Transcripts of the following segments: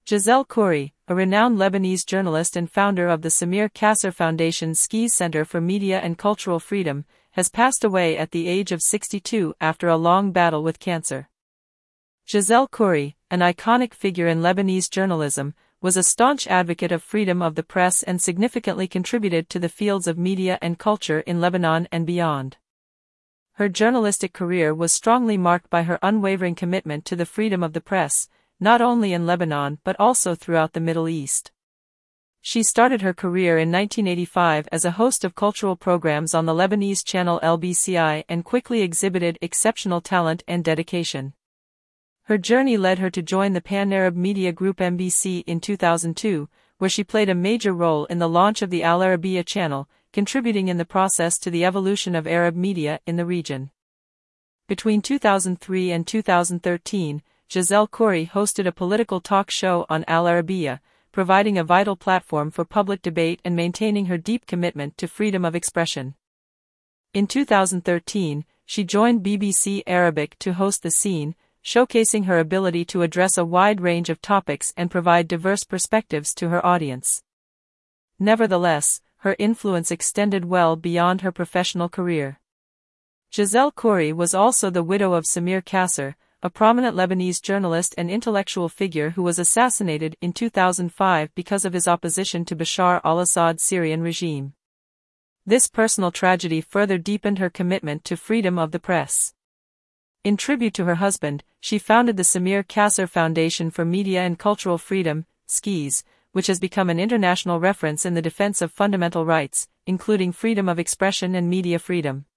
Giselle Khoury, a renowned Lebanese journalist and founder of the Samir Kasser Foundation's Skies Center for Media and Cultural Freedom, has passed away at the age of 62 after a long battle with cancer. Giselle Khoury, an iconic figure in Lebanese journalism, was a staunch advocate of freedom of the press and significantly contributed to the fields of media and culture in Lebanon and beyond. Her journalistic career was strongly marked by her unwavering commitment to the freedom of the press, not only in Lebanon but also throughout the Middle East. She started her career in 1985 as a host of cultural programs on the Lebanese channel LBCI and quickly exhibited exceptional talent and dedication. Her journey led her to join the Pan-Arab media group MBC in 2002, where she played a major role in the launch of the Al Arabiya channel, contributing in the process to the evolution of Arab media in the region. Between 2003 and 2013, Giselle Khoury hosted a political talk show on Al Arabiya, providing a vital platform for public debate and maintaining her deep commitment to freedom of expression. In 2013, she joined BBC Arabic to host The Scene, showcasing her ability to address a wide range of topics and provide diverse perspectives to her audience. Nevertheless, her influence extended well beyond her professional career. Giselle Khoury was also the widow of Samir Kasser, a prominent Lebanese journalist and intellectual figure who was assassinated in 2005 because of his opposition to Bashar al-Assad's Syrian regime. This personal tragedy further deepened her commitment to freedom of the press. In tribute to her husband, she founded the Samir Kasser Foundation for Media and Cultural Freedom, SKIES, which has become an international reference in the defense of fundamental rights, including freedom of expression and media freedom.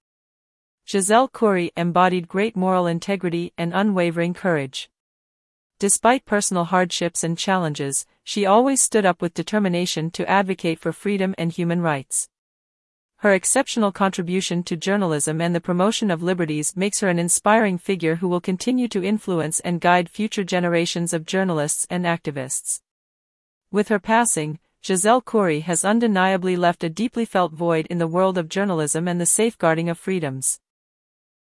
Giselle Khoury embodied great moral integrity and unwavering courage. Despite personal hardships and challenges, she always stood up with determination to advocate for freedom and human rights. Her exceptional contribution to journalism and the promotion of liberties makes her an inspiring figure who will continue to influence and guide future generations of journalists and activists. With her passing, Giselle Khoury has undeniably left a deeply felt void in the world of journalism and the safeguarding of freedoms.